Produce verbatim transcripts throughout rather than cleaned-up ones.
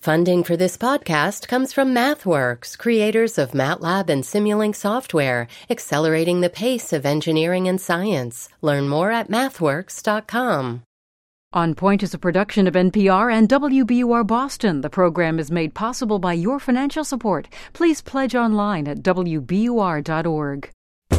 Funding for this podcast comes from MathWorks, creators of MATLAB and Simulink software, accelerating the pace of engineering and science. Learn more at mathworks dot com. On Point is a production of N P R and W B U R Boston. The program is made possible by your financial support. Please pledge online at W B U R dot org.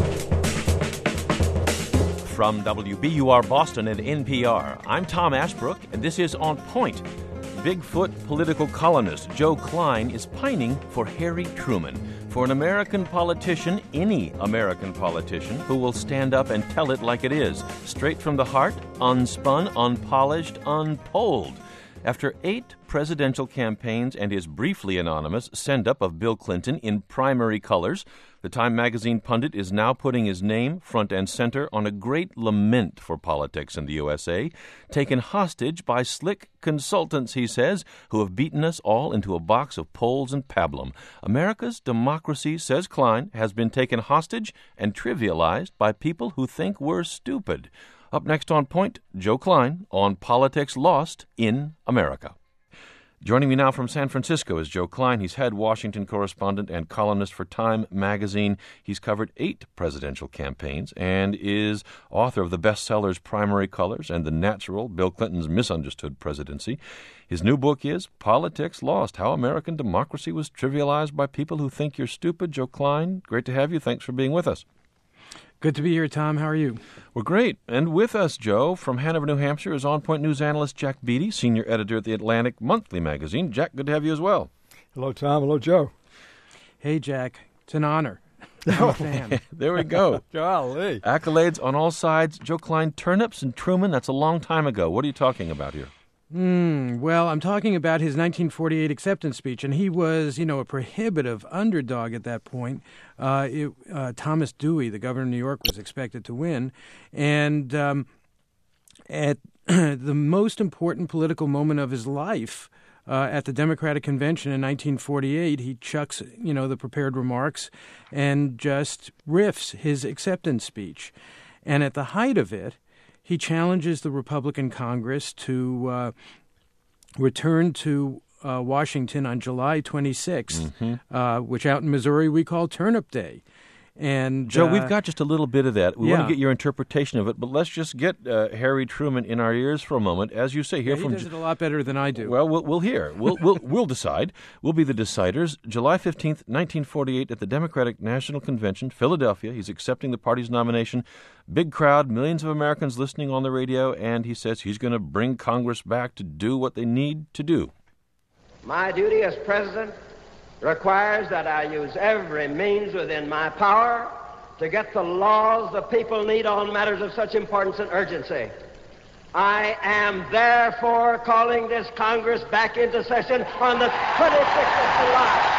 From W B U R Boston and N P R, I'm Tom Ashbrook, and this is On Point. Bigfoot political columnist Joe Klein is pining for Harry Truman, for an American politician, any American politician, who will stand up and tell it like it is, straight from the heart, unspun, unpolished, unpolled. After eight presidential campaigns and his briefly anonymous send-up of Bill Clinton in primary colors, the Time magazine pundit is now putting his name front and center on a great lament for politics in the U S A, taken hostage by slick consultants, he says, who have beaten us all into a box of polls and pablum. America's democracy, says Klein, has been taken hostage and trivialized by people who think we're stupid. Up next on Point, Joe Klein on Politics Lost in America. Joining me now from San Francisco is Joe Klein. He's head Washington correspondent and columnist for Time magazine. He's covered eight presidential campaigns and is author of the bestsellers Primary Colors and The Natural, Bill Clinton's Misunderstood Presidency. His new book is Politics Lost, How American Democracy Was Trivialized by People Who Think You're Stupid. Joe Klein, great to have you. Thanks for being with us. Good to be here, Tom. How are you? We're great. And with us, Joe, from Hanover, New Hampshire, is On Point News analyst Jack Beatty, senior editor at the Atlantic Monthly magazine. Jack, good to have you as well. Hello, Tom. Hello, Joe. Hey, Jack. It's an honor. I'm a fan. There we go. Golly. Accolades on all sides. Joe Klein, turnips and Truman, that's a long time ago. What are you talking about here? Mm, well, I'm talking about his nineteen forty-eight acceptance speech, and he was, you know, a prohibitive underdog at that point. Uh, it, uh, Thomas Dewey, the governor of New York, was expected to win, and um, at the most important political moment of his life, uh, at the Democratic Convention in nineteen forty-eight, he chucks, you know, the prepared remarks and just riffs his acceptance speech. And at the height of it, he challenges the Republican Congress to uh, return to uh, Washington on July twenty-sixth, mm-hmm. uh, which out in Missouri we call Turnip Day. And Joe, uh, we've got just a little bit of that. We yeah. want to get your interpretation of it, but let's just get uh, Harry Truman in our ears for a moment. As you say, hear yeah, he from does it a lot better than I do. Well, we'll, we'll hear. We'll, we'll, we'll decide. We'll be the deciders. July fifteenth, nineteen forty-eight, at the Democratic National Convention, Philadelphia. He's accepting the party's nomination. Big crowd, millions of Americans listening on the radio, and he says he's going to bring Congress back to do what they need to do. My duty as president requires that I use every means within my power to get the laws the people need on matters of such importance and urgency. I am therefore calling this Congress back into session on the twenty-sixth of July.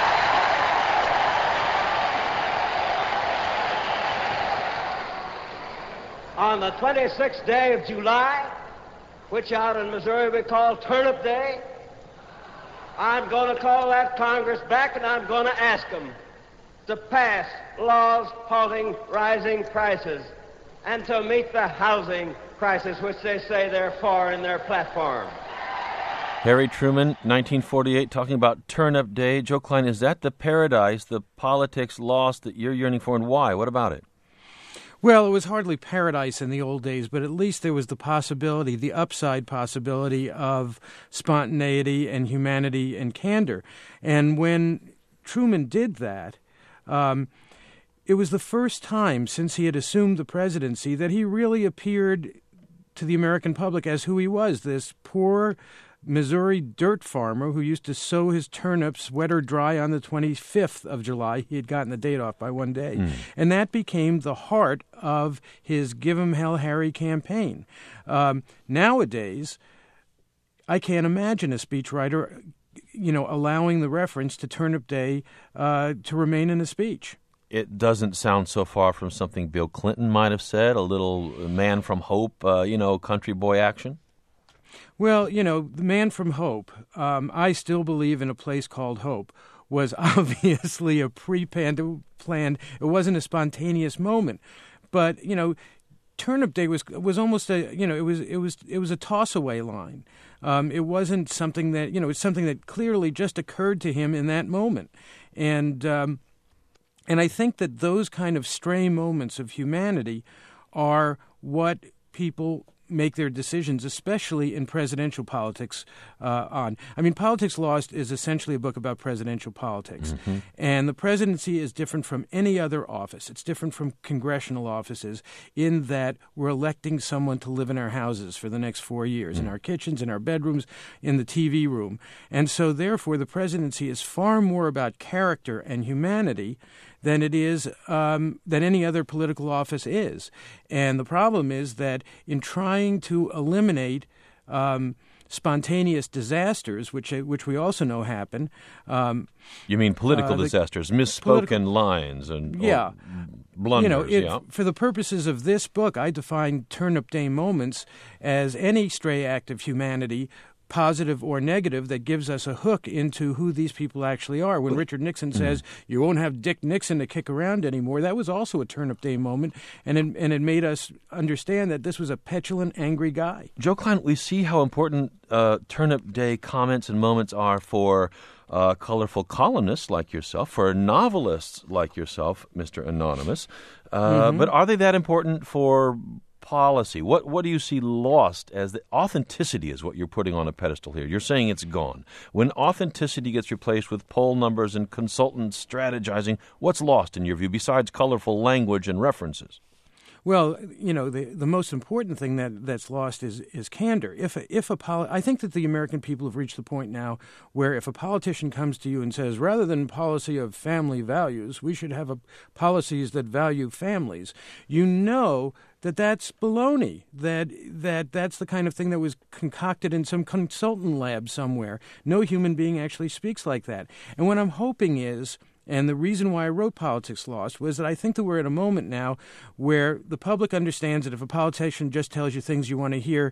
On the twenty-sixth day of July, which out in Missouri we call Turnip Day, I'm going to call that Congress back, and I'm going to ask them to pass laws halting rising prices and to meet the housing crisis which they say they're for in their platform. Harry Truman, nineteen forty-eight, talking about Turnip Day. Joe Klein, is that the paradise, the politics lost that you're yearning for, and why? What about it? Well, it was hardly paradise in the old days, but at least there was the possibility, the upside possibility of spontaneity and humanity and candor. And when Truman did that, um, it was the first time since he had assumed the presidency that he really appeared to the American public as who he was, this poor Missouri dirt farmer who used to sow his turnips wet or dry on the twenty-fifth of July. He had gotten the date off by one day. Mm. And that became the heart of his Give 'em Hell Harry campaign. Um, nowadays, I can't imagine a speechwriter, you know, allowing the reference to Turnip Day uh, to remain in a speech. It doesn't sound so far from something Bill Clinton might have said, a little man from hope, uh, you know, country boy action. Well, you know, the Man from Hope, um, I still believe in a place called Hope, was obviously a pre-planned, it wasn't a spontaneous moment. But, you know, Turnip Day was was almost a you know it was it was it was a toss away line. Um, it wasn't something that you know it's something that clearly just occurred to him in that moment, and um, and I think that those kind of stray moments of humanity are what people make their decisions, especially in presidential politics, uh, on. I mean, Politics Lost is essentially a book about presidential politics. Mm-hmm. And the presidency is different from any other office. It's different from congressional offices in that we're electing someone to live in our houses for the next four years, mm-hmm. in our kitchens, in our bedrooms, in the T V room. And so, therefore, the presidency is far more about character and humanity than it is um, than any other political office is. And the problem is that in trying to eliminate um, spontaneous disasters, which which we also know happen. Um, you mean political uh, the, disasters, misspoken political, lines and yeah, blunders. You know, it, yeah. For the purposes of this book, I define Turnip Day moments as any stray act of humanity, positive or negative, that gives us a hook into who these people actually are. When Richard Nixon mm-hmm. says, you won't have Dick Nixon to kick around anymore, that was also a Turnip Day moment, and it, and it made us understand that this was a petulant, angry guy. Joe Klein, we see how important uh, Turnip Day comments and moments are for uh, colorful columnists like yourself, for novelists like yourself, Mister Anonymous. Uh, mm-hmm. But are they that important for policy? What what do you see lost as the authenticity is what you're putting on a pedestal here? You're saying it's gone. When authenticity gets replaced with poll numbers and consultants strategizing, what's lost in your view besides colorful language and references? Well, you know, the the most important thing that, that's lost is is candor. If a, if a poli- I think that the American people have reached the point now where if a politician comes to you and says, rather than policy of family values, we should have a policies that value families, you know that that's baloney, that that that's the kind of thing that was concocted in some consultant lab somewhere. No human being actually speaks like that. And what I'm hoping is, and the reason why I wrote Politics Lost, was that I think that we're at a moment now where the public understands that if a politician just tells you things you want to hear,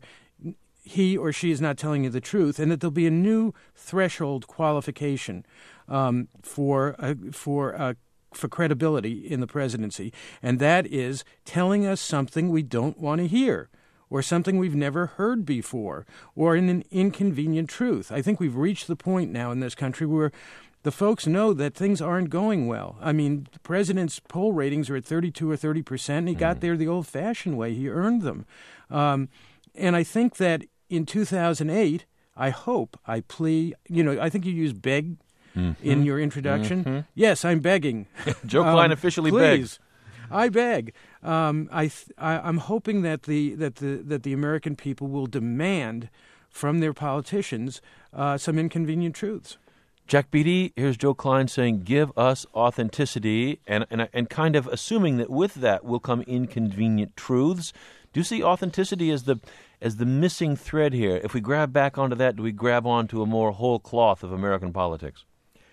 he or she is not telling you the truth, and that there'll be a new threshold qualification um, for uh, for uh, for credibility in the presidency, and that is telling us something we don't want to hear, or something we've never heard before, or in an inconvenient truth. I think we've reached the point now in this country where the folks know that things aren't going well. I mean, the president's poll ratings are at thirty-two or thirty percent, and he mm. got there the old-fashioned way. He earned them. Um, and I think that in two thousand eight, I hope, I plea, you know, I think you used beg mm-hmm. in your introduction. Mm-hmm. Yes, I'm begging. Joe Klein um, officially please. begs. I beg. Um, I, th- I I'm hoping that the that the that the American people will demand from their politicians uh, some inconvenient truths. Jack Beatty, here's Joe Klein saying, give us authenticity, and, and and kind of assuming that with that will come inconvenient truths. Do you see authenticity as the as the missing thread here? If we grab back onto that, do we grab onto a more whole cloth of American politics?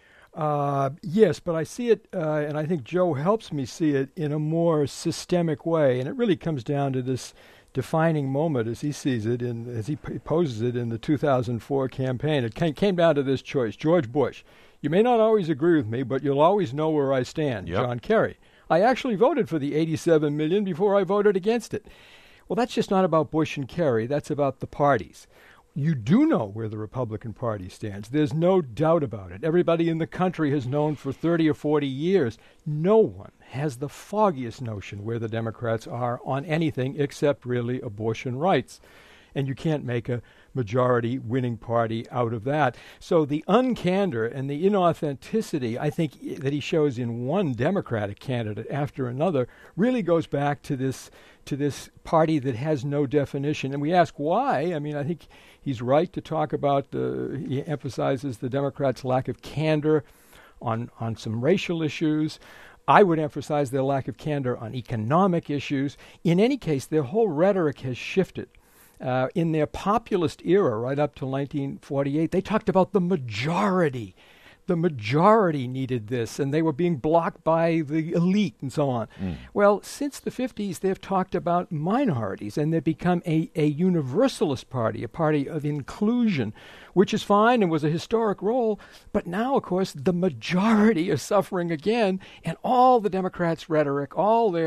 Uh, yes, but I see it, uh, and I think Joe helps me see it in a more systemic way, and it really comes down to this defining moment as he sees it, in, as he p- poses it in the two thousand four campaign. It came, came down to this choice. George Bush, you may not always agree with me, but you'll always know where I stand. Yep. John Kerry, I actually voted for the eighty-seven million before I voted against it. Well, that's just not about Bush and Kerry. That's about the parties. You do know where the Republican Party stands. There's no doubt about it. Everybody in the country has known for thirty or forty years. No one has the foggiest notion where the Democrats are on anything except really abortion rights. And you can't make a majority winning party out of that. So the uncandor and the inauthenticity, I think, that he shows in one Democratic candidate after another really goes back to this to this party that has no definition. And we ask why. I mean, I think he's right to talk about the, he emphasizes the Democrats' lack of candor on, on some racial issues. I would emphasize their lack of candor on economic issues. In any case, their whole rhetoric has shifted. Uh, in their populist era, right up till nineteen forty-eight, they talked about the majority. The majority needed this, and they were being blocked by the elite and so on. Mm. Well, since the fifties, they've talked about minorities, and they've become a, a universalist party, a party of inclusion, which is fine and was a historic role. But now, of course, the majority is suffering again, and all the Democrats' rhetoric, all their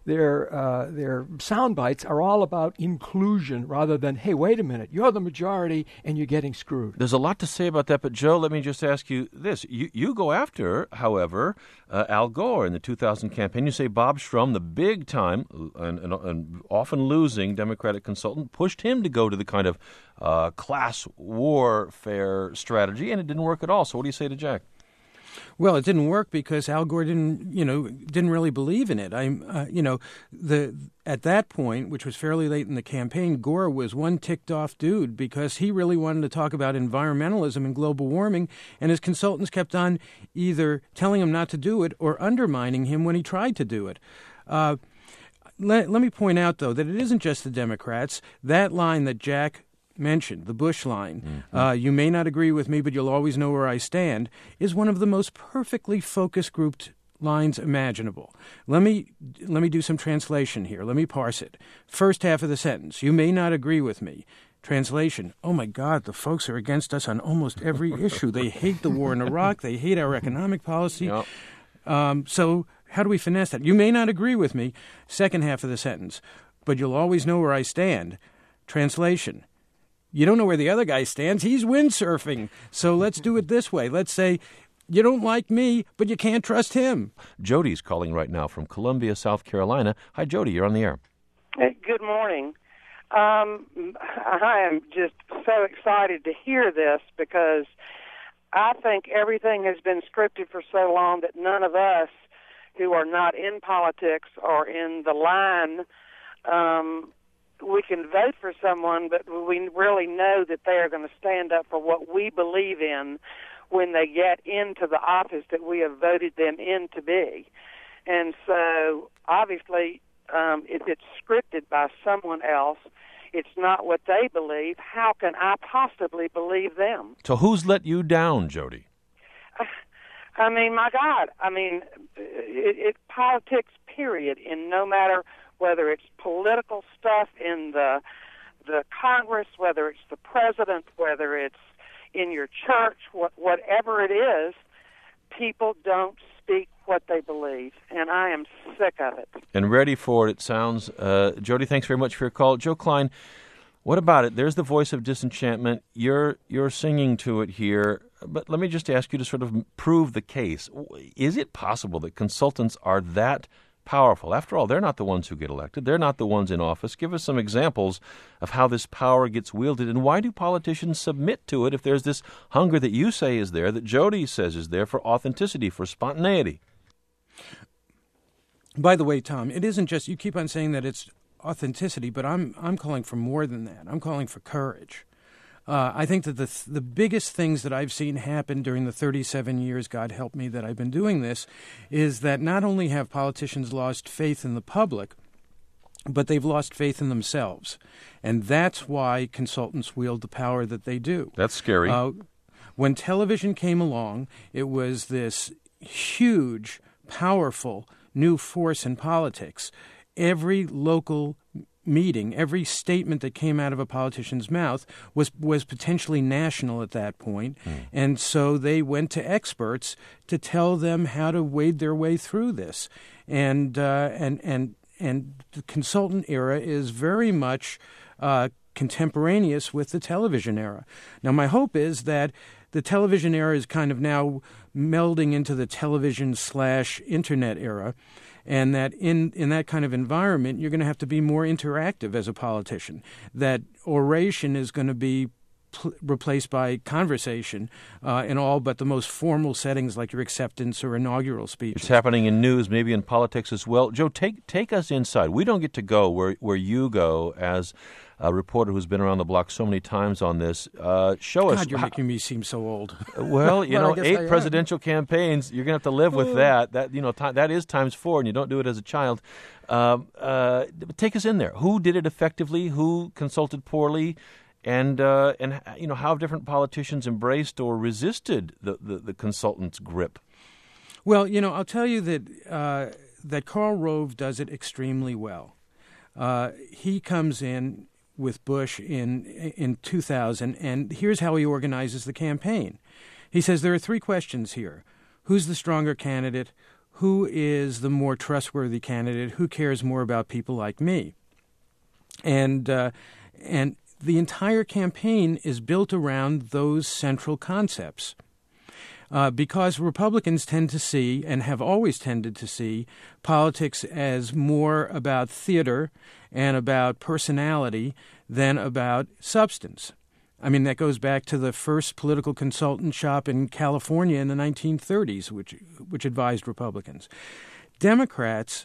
their uh, their sound bites are all about inclusion rather than, hey, wait a minute, you're the majority and you're getting screwed. There's a lot to say about that, but Joe, let me just ask you this. You, you go after, however, uh, Al Gore in the two thousand campaign. You say Bob Shrum, the big-time and, and, and often losing Democratic consultant, pushed him to go to the kind of uh, class warfare strategy, and it didn't work at all. So what do you say to Jack? Well, it didn't work because Al Gore didn't, you know, didn't really believe in it. I'm, uh, you know, the at that point, which was fairly late in the campaign, Gore was one ticked-off dude because he really wanted to talk about environmentalism and global warming, and his consultants kept on either telling him not to do it or undermining him when he tried to do it. Uh, let, let me point out, though, that it isn't just the Democrats. That line that Jack mentioned, the Bush line, mm-hmm. uh, you may not agree with me, but you'll always know where I stand, is one of the most perfectly focus grouped lines imaginable. Let me let me do some translation here. Let me parse it. First half of the sentence, you may not agree with me. Translation, oh my God, the folks are against us on almost every issue. They hate the war in Iraq. They hate our economic policy. Yep. Um, so how do we finesse that? You may not agree with me. Second half of the sentence, but you'll always know where I stand. Translation, you don't know where the other guy stands. He's windsurfing. So let's do it this way. Let's say, you don't like me, but you can't trust him. Jody's calling right now from Columbia, South Carolina. Hi, Jody. You're on the air. Hey, good morning. Um, I am just so excited to hear this because I think everything has been scripted for so long that none of us who are not in politics or in the line um we can vote for someone, but we really know that they are going to stand up for what we believe in when they get into the office that we have voted them in to be. And so, obviously, um, if it's scripted by someone else, it's not what they believe. How can I possibly believe them? So who's let you down, Jody? I mean, my God. I mean, it, it politics, period, and no matter whether it's political stuff in the the Congress, whether it's the president, whether it's in your church, what, whatever it is, people don't speak what they believe, and I am sick of it. And ready for it, it sounds. Uh, Jody, thanks very much for your call. Joe Klein, what about it? There's the voice of disenchantment. You're you're singing to it here, but let me just ask you to sort of prove the case. Is it possible that consultants are that powerful? After all, they're not the ones who get elected. They're not the ones in office. Give us some examples of how this power gets wielded, and why do politicians submit to it if there's this hunger that you say is there, that Jody says is there, for authenticity, for spontaneity? By the way, Tom, it isn't just, you keep on saying that it's authenticity, but I'm I'm calling for more than that. I'm calling for courage. Uh, I think that the th- the biggest things that I've seen happen during the thirty-seven years, God help me, that I've been doing this, is that not only have politicians lost faith in the public, but they've lost faith in themselves. And that's why consultants wield the power that they do. That's scary. Uh, when television came along, it was this huge, powerful new force in politics. Every local meeting, every statement that came out of a politician's mouth was was potentially national at that point. Mm. And so they went to experts to tell them how to wade their way through this. And uh, and and and the consultant era is very much uh, contemporaneous with the television era. Now, my hope is that the television era is kind of now melding into the television slash internet era, and that in, in that kind of environment, you're going to have to be more interactive as a politician, that oration is going to be pl- replaced by conversation uh, in all but the most formal settings like your acceptance or inaugural speech. It's happening in news, maybe in politics as well. Joe, take take us inside. We don't get to go where, where you go as a reporter who's been around the block so many times on this. Uh, show God, us. God, you're how, making me seem so old. Well, you well, know, eight presidential campaigns, you're going to have to live with that. That, you know, t- that is times four, and you don't do it as a child. Um, uh, take us in there. Who did it effectively? Who consulted poorly? And, uh, and you know, how have different politicians embraced or resisted the, the, the consultant's grip? Well, you know, I'll tell you that uh, that Karl Rove does it extremely well. Uh, he comes in with Bush in in two thousand, and here's how he organizes the campaign. He says there are three questions here. Who's the stronger candidate? who is the more trustworthy candidate, who cares more about people like me. And uh, and the entire campaign is built around those central concepts. Uh, because Republicans tend to see, and have always tended to see, politics as more about theater and about personality than about substance. I mean, that goes back to the first political consultant shop in California in the nineteen thirties, which which advised Republicans. Democrats,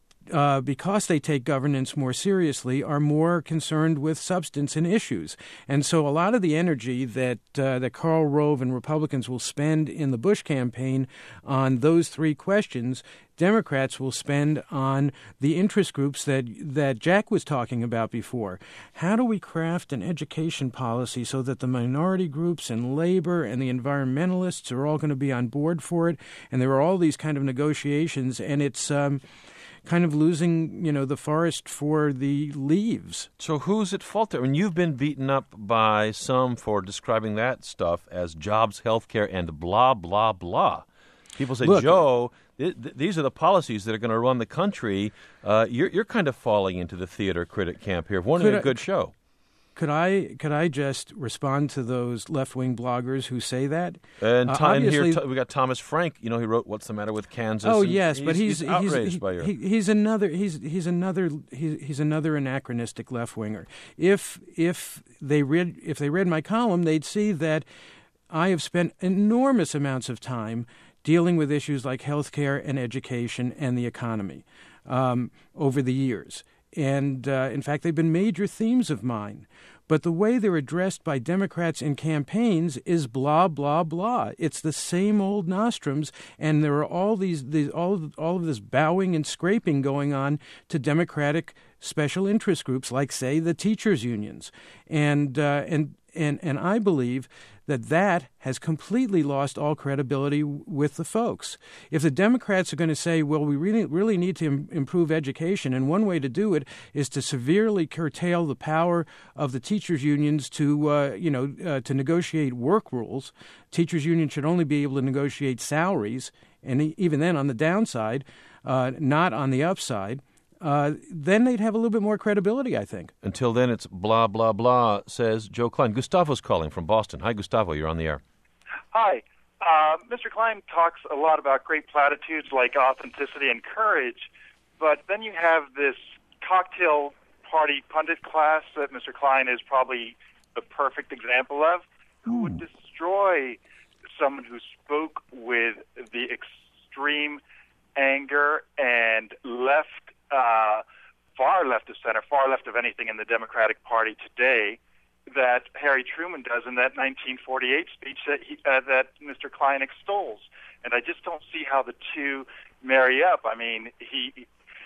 Uh, because they take governance more seriously, are more concerned with substance and issues. And so a lot of the energy that uh, that Karl Rove and Republicans will spend in the Bush campaign on those three questions, Democrats will spend on the interest groups that that Jack was talking about before. How do we craft an education policy so that the minority groups and labor and the environmentalists are all going to be on board for it? And there are all these kind of negotiations, and it's um, kind of losing, you know, the forest for the leaves. So who's at fault there? I mean, you've been beaten up by some for describing that stuff as jobs, health care, and blah, blah, blah. People say, Look, Joe, th- th- these are the policies that are going to run the country. Uh, you're, you're kind of falling into the theater critic camp here, wanting a good show. Could I could I just respond to those left-wing bloggers who say that? And, uh, Tom, and here t- we got Thomas Frank. You know, he wrote "What's the Matter with Kansas?" Oh and yes, he's, but he's he's outraged he's, by your. He, he's another he's he's another he's, he's another anachronistic left-winger. If if they read if they read my column, they'd see that I have spent enormous amounts of time dealing with issues like healthcare and education and the economy um, over the years. And, uh, in fact, they've been major themes of mine. But the way they're addressed by Democrats in campaigns is blah, blah, blah. It's the same old nostrums, and there are all these, these all, of, all of this bowing and scraping going on to Democratic special interest groups like, say, the teachers' unions. And uh, and and and I believe that that has completely lost all credibility with the folks. If the Democrats are going to say, well, we really really need to im- improve education, and one way to do it is to severely curtail the power of the teachers' unions to, uh, you know, uh, to negotiate work rules. Teachers' unions should only be able to negotiate salaries, and even then on the downside, uh, not on the upside. Uh, then they'd have a little bit more credibility, I think. Until then, it's blah, blah, blah, says Joe Klein. Gustavo's calling from Boston. Hi, Gustavo. You're on the air. Hi. Uh, Mister Klein talks a lot about great platitudes like authenticity and courage, but then you have this cocktail party pundit class that Mister Klein is probably the perfect example of, who would destroy someone who spoke with the extreme anger and left Uh, far left of center, far left of anything in the Democratic Party today that Harry Truman does in that nineteen forty-eight speech that he, uh, that Mister Klein extols. And I just don't see how the two marry up. I mean, he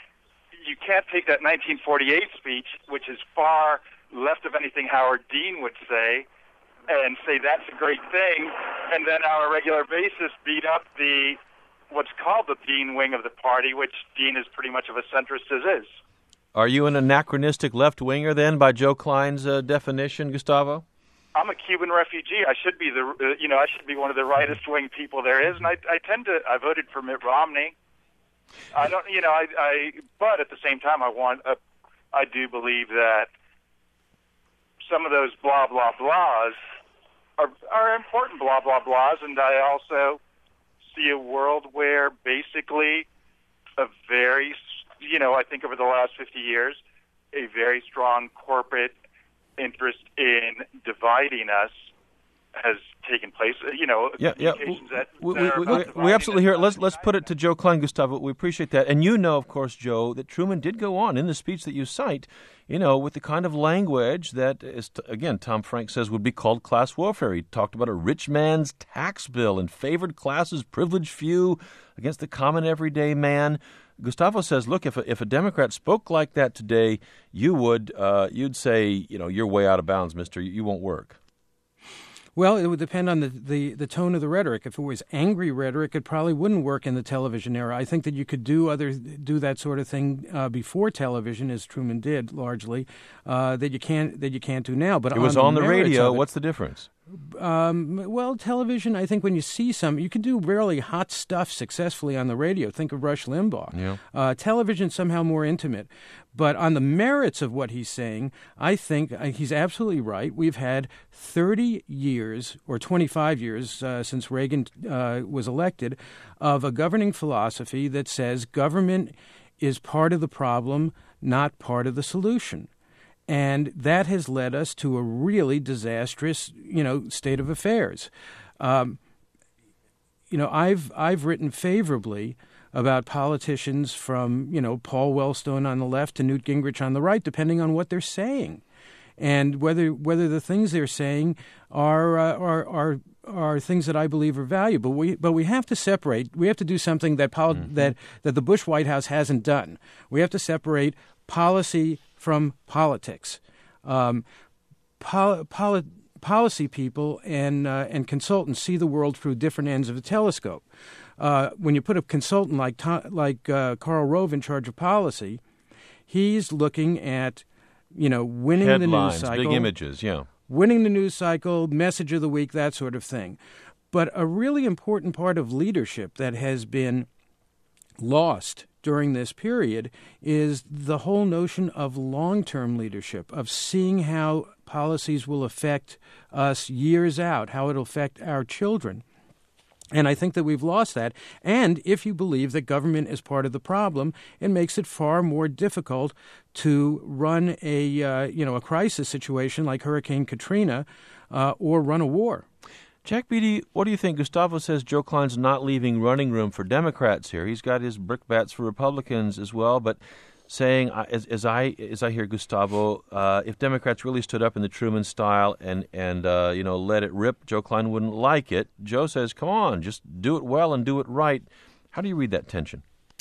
you can't take that nineteen forty-eight speech, which is far left of anything Howard Dean would say, and say that's a great thing, and then on a regular basis beat up the what's called the Dean wing of the party, which Dean is pretty much of a centrist as is. Are you an anachronistic left-winger, then, by Joe Klein's uh, definition, Gustavo? I'm a Cuban refugee. I should be the, uh, you know, I should be one of the rightest-wing people there is, and I, I tend to, I voted for Mitt Romney. I don't, you know, I, I but at the same time, I want, uh, I do believe that some of those blah blah blahs are are important blah blah blahs, and I also see a world where basically a very, you know, I think over the last fifty years, a very strong corporate interest in dividing us has taken place. You know, yeah, yeah. That, we, that we, we, we absolutely hear it. Let's let's put it to Joe Klein, Gustavo. We appreciate that, and you know, of course, Joe, that Truman did go on in the speech that you cite, you know, with the kind of language that is, again, Tom Frank says would be called class warfare. He talked about a rich man's tax bill and favored classes, privileged few against the common everyday man. Gustavo says, look, if a, if a Democrat spoke like that today, you would uh, you'd say, you know, you're way out of bounds, mister. You, you won't work. Well, it would depend on the, the, the tone of the rhetoric. If it was angry rhetoric, it probably wouldn't work in the television era. I think that you could do other do that sort of thing uh, before television, as Truman did largely, uh, that you can't that you can't do now. But it was on, on the, the radio. What's the difference? Um, well, television, I think when you see some, you can do really hot stuff successfully on the radio. Think of Rush Limbaugh. Yeah. Uh, television, somehow more intimate. But on the merits of what he's saying, I think uh, he's absolutely right. We've had thirty years or twenty-five years uh, since Reagan uh, was elected of a governing philosophy that says government is part of the problem, not part of the solution. And that has led us to a really disastrous, you know, state of affairs. Um, you know, I've I've written favorably about politicians from, you know, Paul Wellstone on the left to Newt Gingrich on the right, depending on what they're saying, and whether whether the things they're saying are uh, are are are things that I believe are valuable. We but we have to separate. We have to do something that poli- mm-hmm. that that the Bush White House hasn't done. We have to separate policy from politics. Um, poli- poli- policy people and uh, and consultants see the world through different ends of a telescope. Uh, when you put a consultant like like uh, Karl Rove in charge of policy, he's looking at, you know, winning Headlines, the news cycle, big images, yeah, winning the news cycle, message of the week, that sort of thing. But a really important part of leadership that has been lost during this period is the whole notion of long-term leadership, of seeing how policies will affect us years out, how it'll affect our children. And I think that we've lost that. And if you believe that government is part of the problem, it makes it far more difficult to run a uh, you know a crisis situation like Hurricane Katrina uh, or run a war. Jack Beatty, what do you think? Gustavo says Joe Klein's not leaving running room for Democrats here. He's got his brickbats for Republicans as well, but saying, as, as I as I hear Gustavo, uh, if Democrats really stood up in the Truman style and, and uh, you know, let it rip, Joe Klein wouldn't like it. Joe says, come on, just do it well and do it right. How do you read that tension?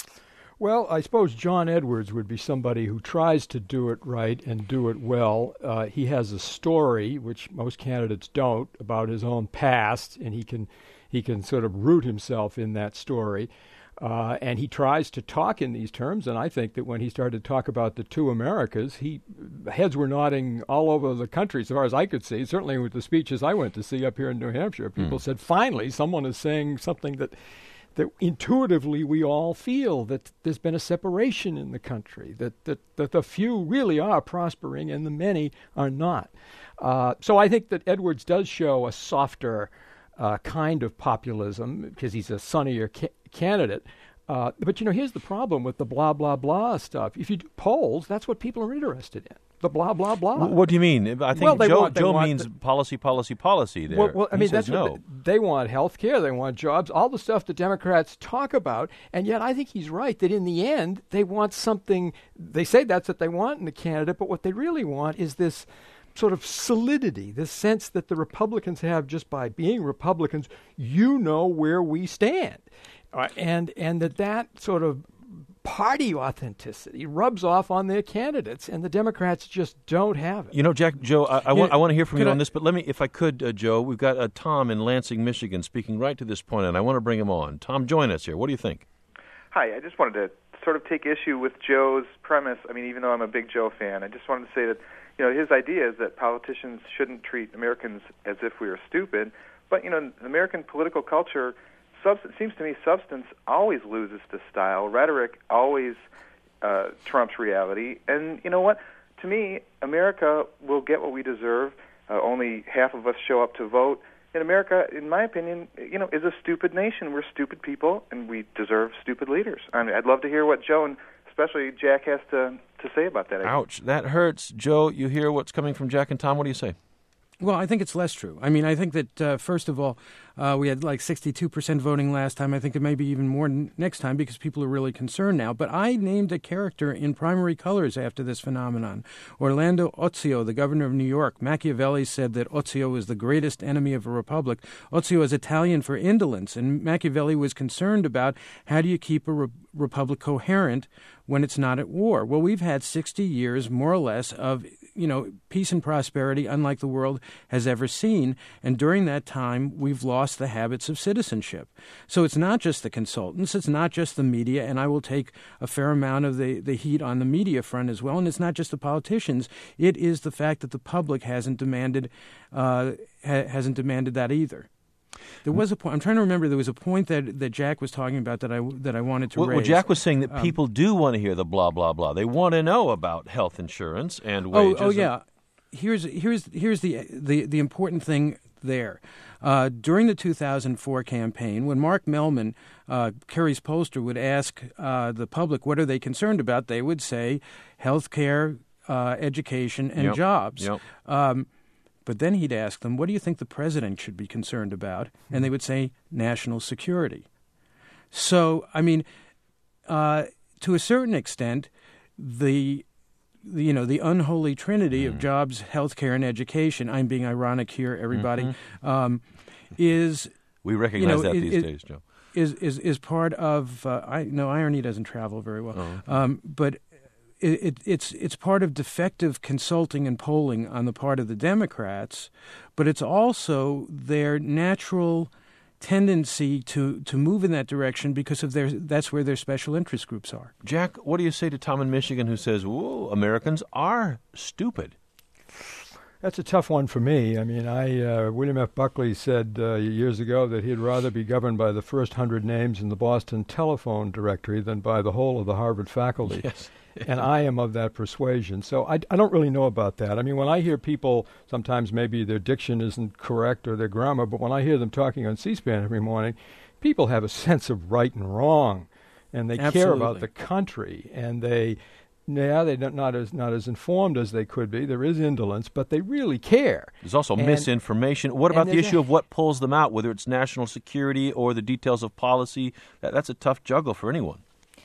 Well, I suppose John Edwards would be somebody who tries to do it right and do it well. Uh, he has a story, which most candidates don't, about his own past, and he can he can sort of root himself in that story. Uh, and he tries to talk in these terms, and I think that when he started to talk about the two Americas, he heads were nodding all over the country, as far as I could see. Certainly with the speeches I went to see up here in New Hampshire, people mm. said, finally, someone is saying something that that intuitively we all feel, that there's been a separation in the country, that that, that the few really are prospering and the many are not. Uh, so I think that Edwards does show a softer uh, kind of populism because he's a sunnier ca- candidate. Uh, but, you know, here's the problem with the blah, blah, blah stuff. If you do polls, that's what people are interested in. The blah, blah, blah. What do you mean? I think well, Joe, want, Joe want means the, policy, policy, policy there. Well, well I he mean, says that's no. what they, they want health care, they want jobs, all the stuff the Democrats talk about. And yet I think he's right that in the end, they want something, they say that's what they want in the candidate, but what they really want is this sort of solidity, this sense that the Republicans have just by being Republicans, you know where we stand. Uh, and and that that sort of party authenticity rubs off on their candidates, and the Democrats just don't have it. You know, Jack, Joe, I, I, want, know, I want to hear from you I, on this, but let me, if I could, uh, Joe, we've got uh, Tom in Lansing, Michigan, speaking right to this point, and I want to bring him on. Tom, join us here. What do you think? Hi, I just wanted to sort of take issue with Joe's premise. I mean, even though I'm a big Joe fan, I just wanted to say that, you know, his idea is that politicians shouldn't treat Americans as if we are stupid, but, you know, the American political culture, substance, seems to me substance always loses to style. Rhetoric always uh, trumps reality. And you know what? To me, America will get what we deserve. Uh, only half of us show up to vote. And America, in my opinion, you know, is a stupid nation. We're stupid people, and we deserve stupid leaders. I mean, I'd love to hear what Joe and especially Jack has to, to say about that. Ouch, that hurts. Joe, you hear what's coming from Jack and Tom. What do you say? Well, I think it's less true. I mean, I think that, uh, first of all, uh, we had like sixty-two percent voting last time. I think it may be even more n- next time because people are really concerned now. But I named a character in primary colors after this phenomenon. Orlando Ozio, the governor of New York. Machiavelli said that Ozio was the greatest enemy of a republic. Ozio is Italian for indolence, and Machiavelli was concerned about how do you keep a re- republic coherent when it's not at war. Well, we've had sixty years, more or less, of you know, peace and prosperity unlike the world has ever seen. And during that time, we've lost the habits of citizenship. So it's not just the consultants, it's not just the media, and I will take a fair amount of the, the heat on the media front as well. And it's not just the politicians. It is the fact that the public hasn't demanded uh, ha- hasn't demanded that either. There was a point. I'm trying to remember. There was a point that, that Jack was talking about that I that I wanted to well, raise. Well, Jack was saying that um, people do want to hear the blah blah blah. They want to know about health insurance and Oh, wages. oh yeah. Here's here's here's the the the important thing there. Uh, during the two thousand four campaign, when Mark Mellman, uh, Kerry's pollster, would ask uh, the public what are they concerned about, they would say health care, uh, education, and Yep. jobs. Yep. Um, But then he'd ask them, what do you think the president should be concerned about? And they would say, national security. So, I mean, uh, to a certain extent, the, the you know, the unholy trinity mm. of jobs, healthcare, and education, I'm being ironic here, everybody, mm-hmm. um, is... We recognize you know, that it, these it, days, Joe. Is, is, is part of... Uh, I No, irony doesn't travel very well. Oh. Um, but... It, it, it's it's part of defective consulting and polling on the part of the Democrats, but it's also their natural tendency to, to move in that direction because of their that's where their special interest groups are. Jack, what do you say to Tom in Michigan who says, "Whoa, Americans are stupid"? That's a tough one for me. I mean, I uh, William F. Buckley said uh, years ago that he'd rather be governed by the first hundred names in the Boston telephone directory than by the whole of the Harvard faculty. Yes. And I am of that persuasion. So I, I don't really know about that. I mean, when I hear people, sometimes maybe their diction isn't correct or their grammar, but when I hear them talking on C-SPAN every morning, people have a sense of right and wrong, and they Absolutely. care about the country, and they, yeah, they're not, not as not as informed as they could be. There is indolence, but they really care. There's also and, misinformation. What about the issue a, of what pulls them out, whether it's national security or the details of policy? That, that's a tough juggle for anyone.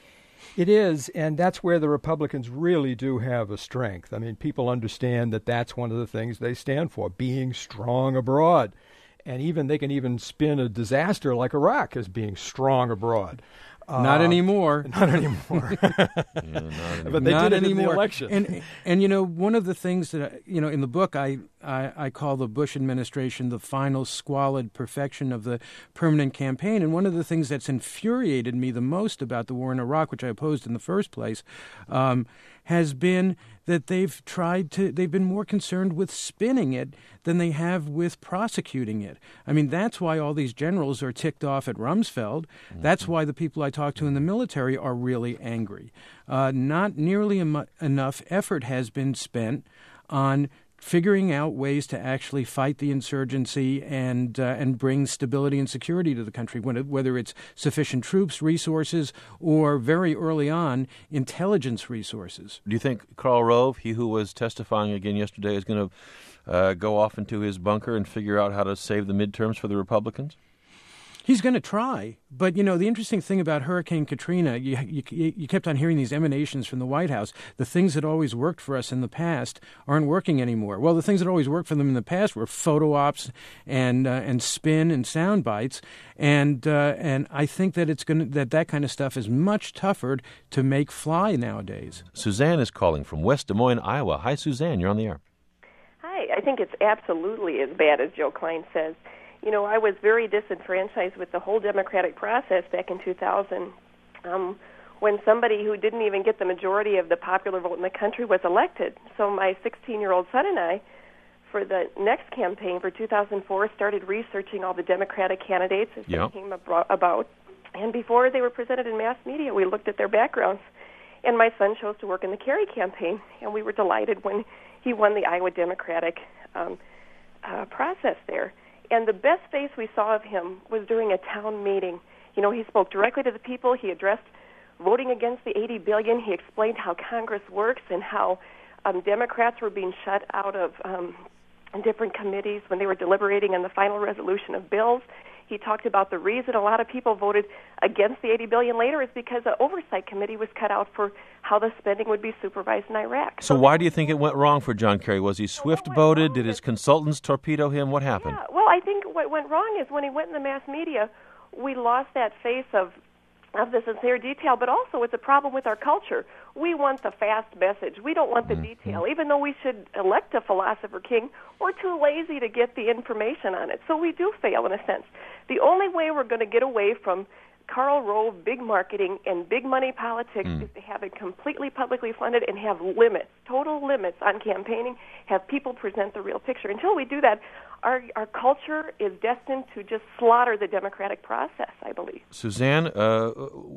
It is, and that's where the Republicans really do have a strength. I mean, people understand that that's one of the things they stand for, being strong abroad. And even they can even spin a disaster like Iraq as being strong abroad. Not uh, anymore. Not anymore. yeah, not anymore. But they not did it anymore. in the election. And, and, you know, one of the things that, you know, in the book I, I, I call the Bush administration the final squalid perfection of the permanent campaign. And one of the things that's infuriated me the most about the war in Iraq, which I opposed in the first place, um, has been that they've tried to, they've been more concerned with spinning it than they have with prosecuting it. I mean, that's why all these generals are ticked off at Rumsfeld. Mm-hmm. That's why the people I talk to in the military are really angry. Uh, not nearly em- enough effort has been spent on figuring out ways to actually fight the insurgency and uh, and bring stability and security to the country, whether it's sufficient troops, resources, or very early on, intelligence resources. Do you think Karl Rove, he who was testifying again yesterday, is going to uh, go off into his bunker and figure out how to save the midterms for the Republicans? He's going to try. But, you know, the interesting thing about Hurricane Katrina, you, you, you kept on hearing these emanations from the White House. The things that always worked for us in the past aren't working anymore. Well, the things that always worked for them in the past were photo ops and uh, and spin and sound bites. And uh, and I think that it's going that that kind of stuff is much tougher to make fly nowadays. Suzanne is calling from West Des Moines, Iowa. Hi, Suzanne. You're on the air. Hi. I think it's absolutely as bad as Joe Klein says. You know, I was very disenfranchised with the whole democratic process back in two thousand um, when somebody who didn't even get the majority of the popular vote in the country was elected. So my sixteen-year-old son and I, for the next campaign for two thousand four, started researching all the Democratic candidates as yep. they came about. And before they were presented in mass media, we looked at their backgrounds. And my son chose to work in the Kerry campaign, and we were delighted when he won the Iowa Democratic um, uh, process there. And the best face we saw of him was during a town meeting. You know, he spoke directly to the people. He addressed voting against the eighty billion dollars. He explained how Congress works and how um, Democrats were being shut out of um, different committees when they were deliberating on the final resolution of bills. He talked about the reason a lot of people voted against the eighty billion dollars later is because the oversight committee was cut out for how the spending would be supervised in Iraq. So, so why do you think it went wrong for John Kerry? Was he swift-boated? Did his consultants torpedo him? What happened? Yeah, well, I think what went wrong is when he went in the mass media, we lost that face of of the sincere detail, but also it's a problem with our culture. We want the fast message. We don't want the mm-hmm. detail, even though we should elect a philosopher king. We're too lazy to get the information on it, so we do fail in a sense. The only way we're going to get away from Karl Rove, big marketing, and big money politics mm. is to have it completely publicly funded and have limits, total limits on campaigning, have people present the real picture. Until we do that, our our culture is destined to just slaughter the democratic process, I believe. Suzanne, uh,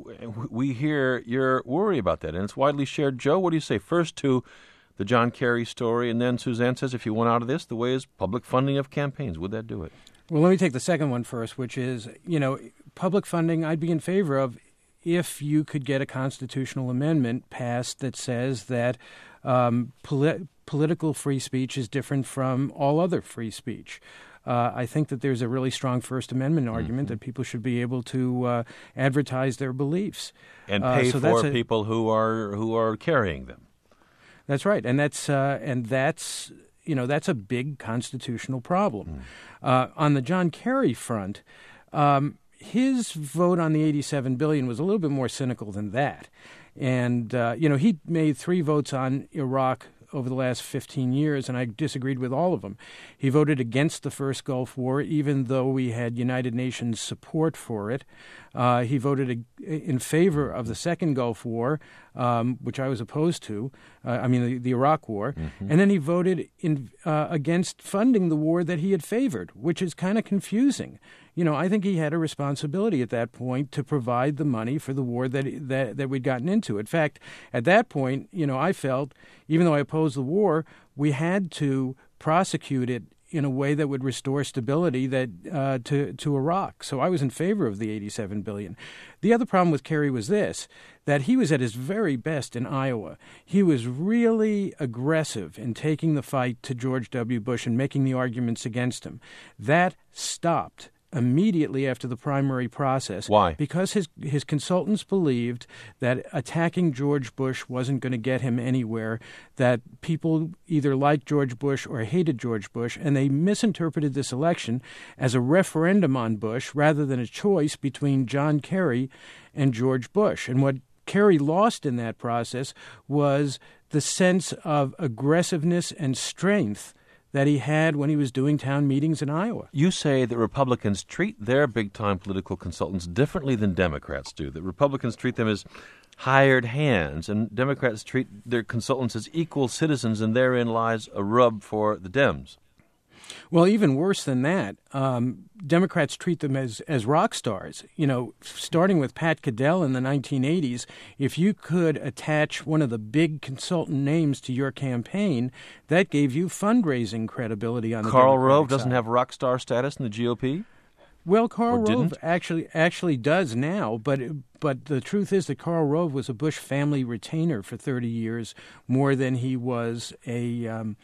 we hear your worry about that, and it's widely shared. Joe, what do you say? First to the John Kerry story, and then Suzanne says if you want out of this, the way is public funding of campaigns. Would that do it? Well, let me take the second one first, which is, you know, public funding I'd be in favor of if you could get a constitutional amendment passed that says that um, polit- political free speech is different from all other free speech. Uh, I think that there's a really strong First Amendment argument mm-hmm. that people should be able to uh, advertise their beliefs. And pay uh, so for a, people who are who are carrying them. That's right. And that's uh, and that's... You know, that's a big constitutional problem. Mm. Uh, on the John Kerry front, um, his vote on the eighty-seven billion dollars was a little bit more cynical than that. And, uh, you know, he made three votes on Iraq over the last fifteen years, and I disagreed with all of them. He voted against the first Gulf War, even though we had United Nations support for it. Uh, he voted in favor of the second Gulf War, um, which I was opposed to. Uh, I mean, the, the Iraq War. Mm-hmm. And then he voted in uh, against funding the war that he had favored, which is kind of confusing. You know, I think he had a responsibility at that point to provide the money for the war that that that we'd gotten into. In fact, at that point, you know, I felt, even though I opposed the war, we had to prosecute it in a way that would restore stability that uh, to to Iraq. So I was in favor of the eighty-seven billion dollars. The other problem with Kerry was this, that he was at his very best in Iowa. He was really aggressive in taking the fight to George W. Bush and making the arguments against him. That stopped immediately after the primary process. Why? Because his his consultants believed that attacking George Bush wasn't going to get him anywhere, that people either liked George Bush or hated George Bush, and they misinterpreted this election as a referendum on Bush rather than a choice between John Kerry and George Bush. And what Kerry lost in that process was the sense of aggressiveness and strength that he had when he was doing town meetings in Iowa. You say that Republicans treat their big-time political consultants differently than Democrats do, that Republicans treat them as hired hands, and Democrats treat their consultants as equal citizens, and therein lies a rub for the Dems. Well, even worse than that, um, Democrats treat them as, as rock stars. You know, starting with Pat Caddell in the nineteen eighties, if you could attach one of the big consultant names to your campaign, that gave you fundraising credibility on the Karl Democratic Rove doesn't side. have rock star status in the G O P? Well, Karl Or Rove didn't? actually actually does now, but but the truth is that Karl Rove was a Bush family retainer for thirty years, more than he was a um,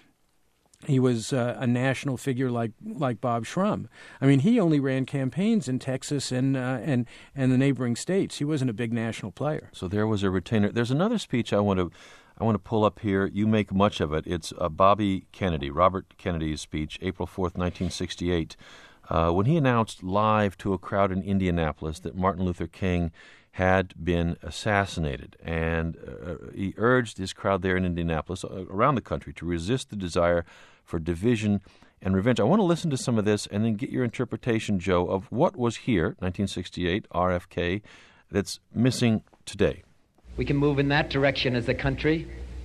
he was uh, a national figure like like Bob Shrum. I mean, he only ran campaigns in Texas and uh, and and the neighboring states. He wasn't a big national player. So there was a retainer. There's another speech I want to I want to pull up here. You make much of it. It's uh, Bobby Kennedy, Robert Kennedy's speech, April fourth, nineteen sixty-eight. Uh, when he announced live to a crowd in Indianapolis that Martin Luther King had been assassinated. And uh, he urged his crowd there in Indianapolis, uh, around the country, to resist the desire for division and revenge. I want to listen to some of this and then get your interpretation, Joe, of what was here, nineteen sixty-eight, R F K, that's missing today. We can move in that direction as a country,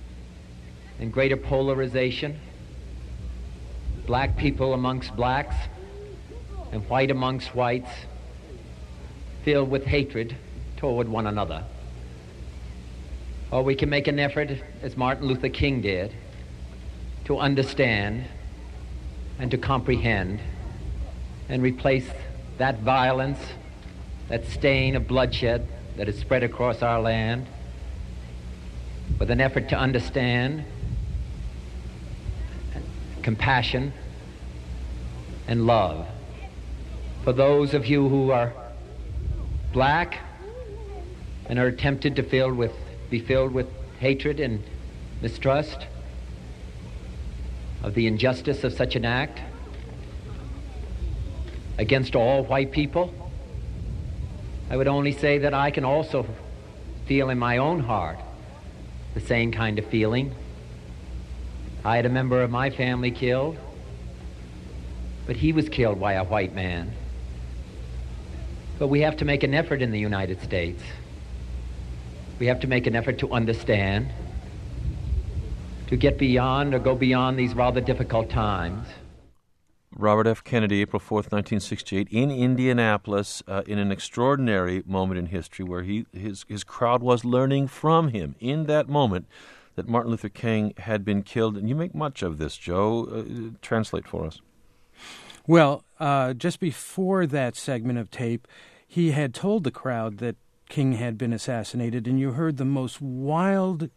in greater polarization, black people amongst blacks, and white amongst whites, filled with hatred toward one another. Or we can make an effort, as Martin Luther King did, to understand and to comprehend and replace that violence, that stain of bloodshed that is spread across our land, with an effort to understand, compassion, and love for those of you who are black and are tempted to fill with, be filled with hatred and mistrust of the injustice of such an act against all white people. I would only say that I can also feel in my own heart the same kind of feeling. I had a member of my family killed, but he was killed by a white man. But we have to make an effort in the United States. We have to make an effort to understand, to get beyond or go beyond these rather difficult times. Robert F. Kennedy, April fourth, nineteen sixty-eight, in Indianapolis, uh, in an extraordinary moment in history where he his his crowd was learning from him in that moment that Martin Luther King had been killed. And you make much of this, Joe. Uh, translate for us. Well, uh, just before that segment of tape, he had told the crowd that King had been assassinated, and you heard the most wild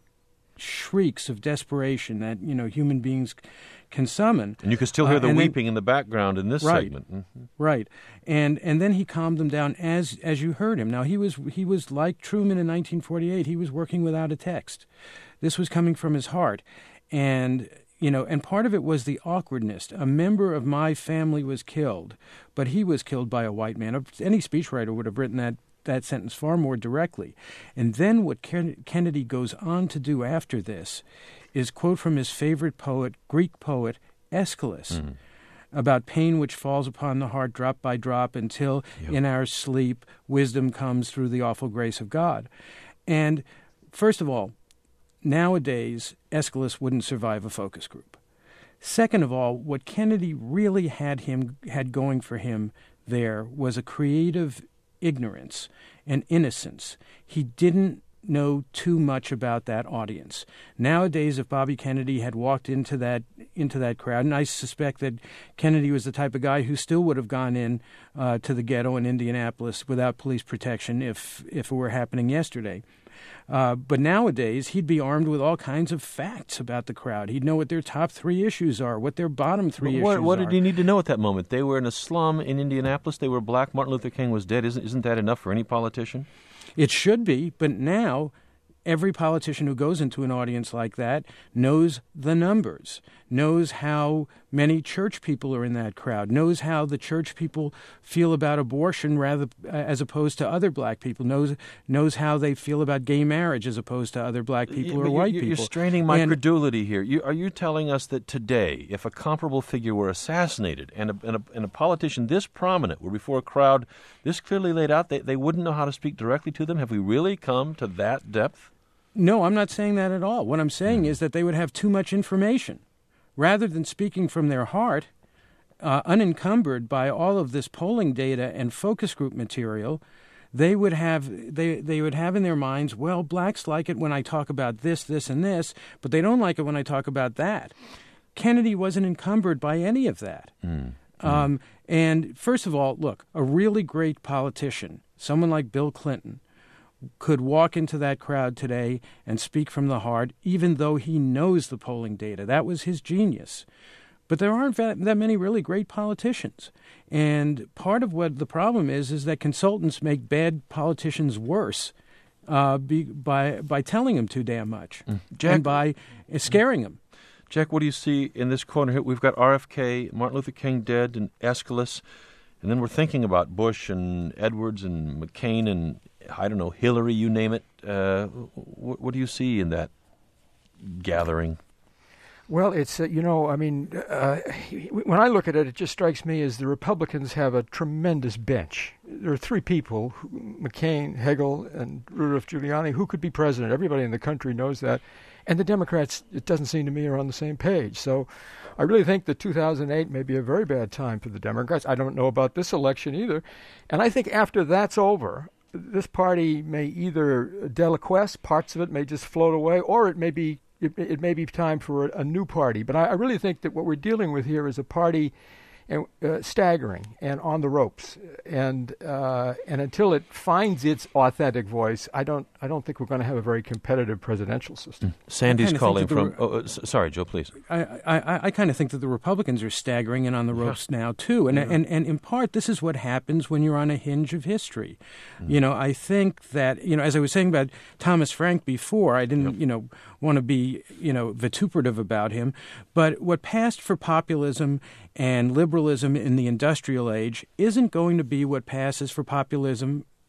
shrieks of desperation that, you know, human beings can summon. And you can still hear uh, the weeping then, in the background in this right, segment. Mm-hmm. Right. And and then he calmed them down as as you heard him. Now, he was he was like Truman in nineteen forty-eight. He was working without a text. This was coming from his heart. And, you know, and part of it was the awkwardness. A member of my family was killed, but he was killed by a white man. Any speechwriter would have written that that sentence far more directly. And then what Ken- Kennedy goes on to do after this is quote from his favorite poet, Greek poet, Aeschylus, mm-hmm. about pain which falls upon the heart drop by drop until yep. in our sleep wisdom comes through the awful grace of God. And first of all, nowadays, Aeschylus wouldn't survive a focus group. Second of all, what Kennedy really had him had going for him there was a creative ignorance and innocence. He didn't know too much about that audience. Nowadays, if Bobby Kennedy had walked into that into that crowd, and I suspect that Kennedy was the type of guy who still would have gone in uh, to the ghetto in Indianapolis without police protection if if it were happening yesterday. Uh, but nowadays, he'd be armed with all kinds of facts about the crowd. He'd know what their top three issues are, what their bottom three but issues what, are. What did he need to know at that moment? They were in a slum in Indianapolis. They were black. Martin Luther King was dead. Isn't, isn't that enough for any politician? It should be, but now every politician who goes into an audience like that knows the numbers, knows how many church people are in that crowd, knows how the church people feel about abortion rather uh, as opposed to other black people, knows knows how they feel about gay marriage as opposed to other black people you, or white you're, people. You're straining my and, credulity here. You, are you telling us that today, if a comparable figure were assassinated and a, and a, and a politician this prominent were before a crowd this clearly laid out, they, they wouldn't know how to speak directly to them? Have we really come to that depth? No, I'm not saying that at all. What I'm saying is that they would have too much information. Rather than speaking from their heart, uh, unencumbered by all of this polling data and focus group material, they would have they they would have in their minds, well, blacks like it when I talk about this, this, and this, but they don't like it when I talk about that. Kennedy wasn't encumbered by any of that. Mm. Um, and first of all, look, a really great politician, someone like Bill Clinton, could walk into that crowd today and speak from the heart, even though he knows the polling data. That was his genius. But there aren't that, that many really great politicians. And part of what the problem is is that consultants make bad politicians worse uh, be, by by telling them too damn much mm. Jack, and by uh, scaring them. Jack, what do you see in this corner here? We've got R F K, Martin Luther King dead, and Aeschylus. And then we're thinking about Bush and Edwards and McCain and, I don't know, Hillary, you name it. Uh, what, what do you see in that gathering? Well, it's, uh, you know, I mean, uh, when I look at it, it just strikes me as the Republicans have a tremendous bench. There are three people, McCain, Hegel, and Rudolph Giuliani, who could be president. Everybody in the country knows that. And the Democrats, it doesn't seem to me, are on the same page. So I really think that two thousand eight may be a very bad time for the Democrats. I don't know about this election either. And I think after that's over, this party may either deliquesce, parts of it may just float away, or it may be it, it may be time for a, a new party. But I, I really think that what we're dealing with here is a party and uh, staggering and on the ropes, and uh, and until it finds its authentic voice, I don't I don't think we're going to have a very competitive presidential system. Mm. Sandy's calling from. Re- oh, uh, sorry, Joe, please. I I, I kind of think that the Republicans are staggering and on the ropes yeah. now too, and, yeah. and and in part this is what happens when you're on a hinge of history. Mm. You know, I think that you know, as I was saying about Thomas Frank before, I didn't yep. you know want to be you know vituperative about him, but what passed for populism and liberalism in the industrial age isn't going to be what passes for populism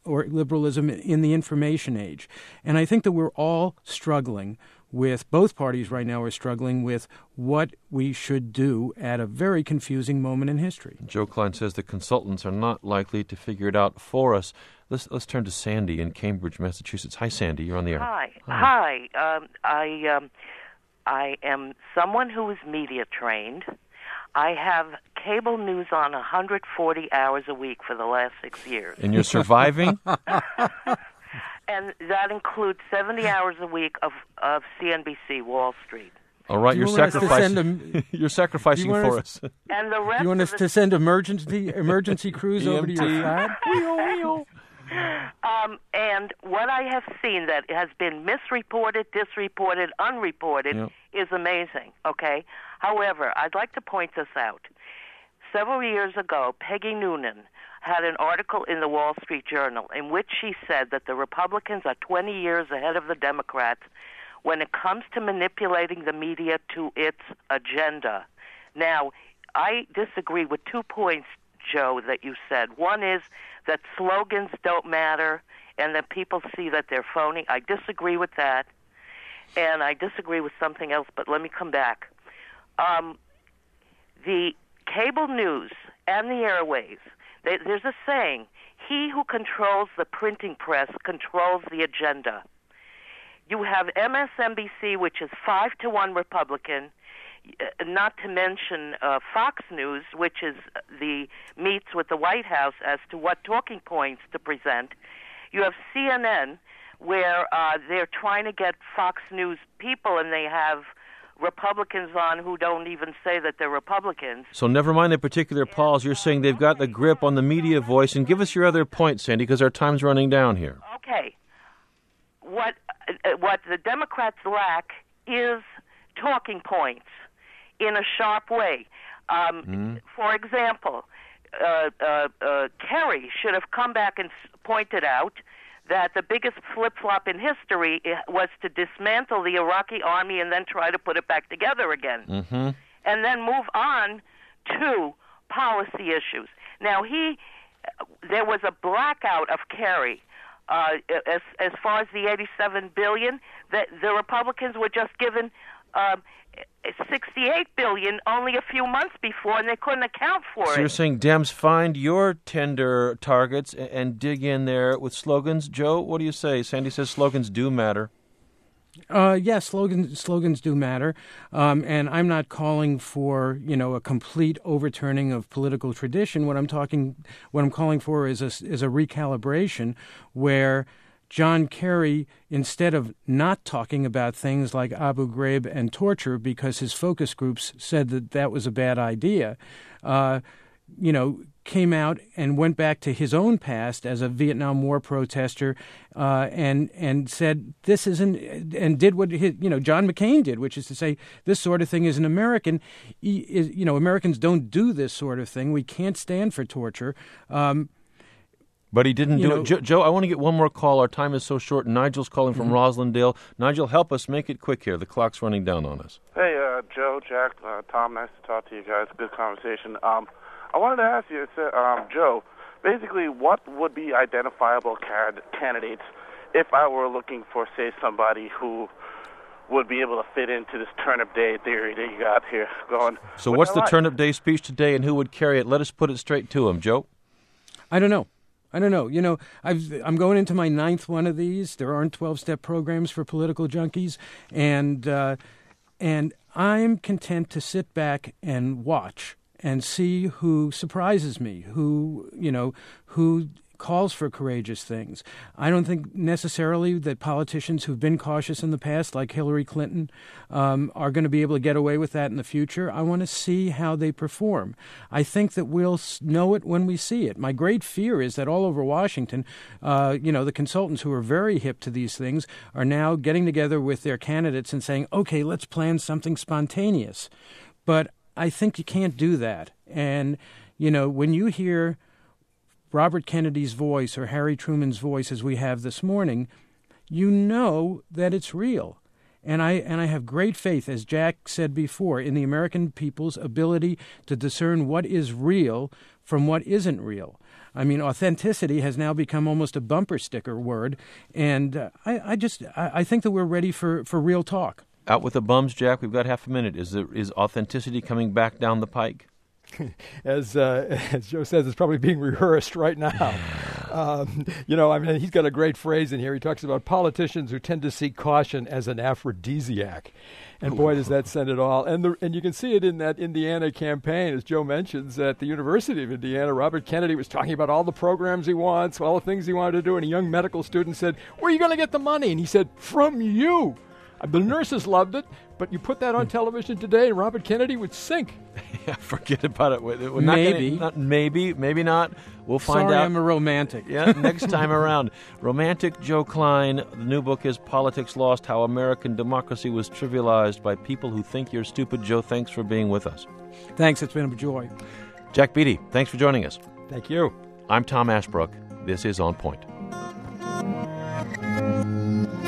or liberalism in the information age. And I think that we're all struggling with, both parties right now are struggling with what we should do at a very confusing moment in history. Joe Klein says the consultants are not likely to figure it out for us. Let's let's turn to Sandy in Cambridge, Massachusetts. Hi, Sandy. You're on the air. Hi. Hi. Hi. Um, I um, I am someone who is media trained. I have cable news on one hundred forty hours a week for the last six years. And you're surviving? And that includes seventy hours a week of, of C N B C Wall Street. All right, you you're sacrificing. A, you're sacrificing you for us. us. And the rest you want us of to send emergency emergency crews over to your flat? Um, and what I have seen that has been misreported, disreported, unreported yep. is amazing. Okay. However, I'd like to point this out. Several years ago, Peggy Noonan had an article in the Wall Street Journal in which she said that the Republicans are twenty years ahead of the Democrats when it comes to manipulating the media to its agenda. Now, I disagree with two points, Joe, that you said. One is that slogans don't matter and that people see that they're phony. I disagree with that. And I disagree with something else, but let me come back. Um, the cable news and the airwaves, they, there's a saying, he who controls the printing press controls the agenda. You have M S N B C, which is five to one Republican, not to mention uh, Fox News, which is the meets with the White House as to what talking points to present. You have C N N, where uh, they're trying to get Fox News people, and they have Republicans on who don't even say that they're Republicans. So never mind the particular polls. You're saying they've got the grip on the media voice. And give us your other point, Sandy, because our time's running down here. Okay. What uh, what the Democrats lack is talking points in a sharp way. Um, mm. For example, uh, uh, uh, Kerry should have come back and pointed out that the biggest flip-flop in history was to dismantle the Iraqi army and then try to put it back together again. Mm-hmm. And then move on to policy issues. Now, he, there was a blackout of Kerry. Uh, as, as far as the eighty-seven billion dollars, the, the Republicans were just given um, sixty-eight billion dollars only a few months before, and they couldn't account for so it. So you're saying Dems find your tender targets and, and dig in there with slogans. Joe, what do you say? Sandy says slogans do matter. Uh, yes, yeah, slogans slogans do matter, um, and I'm not calling for you know a complete overturning of political tradition. What I'm talking, what I'm calling for is a is a recalibration where John Kerry, instead of not talking about things like Abu Ghraib and torture because his focus groups said that that was a bad idea, uh, you know, came out and went back to his own past as a Vietnam War protester uh, and and said this isn't, and did what his, you know John McCain did, which is to say this sort of thing isn't American. Is, you know, Americans don't do this sort of thing. We can't stand for torture. Um, But he didn't do know, it. Joe, Joe, I want to get one more call. Our time is so short. Nigel's calling from mm-hmm. Roslindale. Nigel, help us. Make it quick here. The clock's running down on us. Hey, uh, Joe, Jack, uh, Tom, nice to talk to you guys. Good conversation. Um, I wanted to ask you, um, Joe, basically what would be identifiable card- candidates if I were looking for, say, somebody who would be able to fit into this turnip day theory that you got here going? So what's the like? turnip day speech today, and who would carry it? Let us put it straight to him. Joe? I don't know. I don't know. You know, I've, I'm going into my ninth one of these. There aren't twelve-step programs for political junkies. And uh, and I'm content to sit back and watch and see who surprises me, who, you know, who calls for courageous things. I don't think necessarily that politicians who've been cautious in the past, like Hillary Clinton, um, are going to be able to get away with that in the future. I want to see how they perform. I think that we'll know it when we see it. My great fear is that all over Washington, uh, you know, the consultants who are very hip to these things are now getting together with their candidates and saying, okay, let's plan something spontaneous. But I think you can't do that. And, you know, when you hear Robert Kennedy's voice or Harry Truman's voice as we have this morning, you know that it's real. And I and I have great faith, as Jack said before, in the American people's ability to discern what is real from what isn't real. I mean, authenticity has now become almost a bumper sticker word, and uh, I, I just I, I think that we're ready for, for real talk. Out with the bums, Jack. We've got half a minute. Is there, is authenticity coming back down the pike? As uh, as Joe says, it's probably being rehearsed right now. Um, you know, I mean, he's got a great phrase in here. He talks about politicians who tend to see caution as an aphrodisiac. And boy, does that send it all. And the, and you can see it in that Indiana campaign, as Joe mentions, at the University of Indiana. Robert Kennedy was talking about all the programs he wants, all the things he wanted to do, and a young medical student said, "Where are you going to get the money?" And he said, "From you." The nurses loved it, but you put that on television today, and Robert Kennedy would sink. Yeah, forget about it. We're not maybe. Gonna, not, maybe, maybe not. We'll find Sorry, out. I'm a romantic. Yeah, next time around. Romantic Joe Klein. The new book is Politics Lost, How American Democracy Was Trivialized by People Who Think You're Stupid. Joe, thanks for being with us. Thanks. It's been a joy. Jack Beatty, thanks for joining us. Thank you. I'm Tom Ashbrook. This is On Point.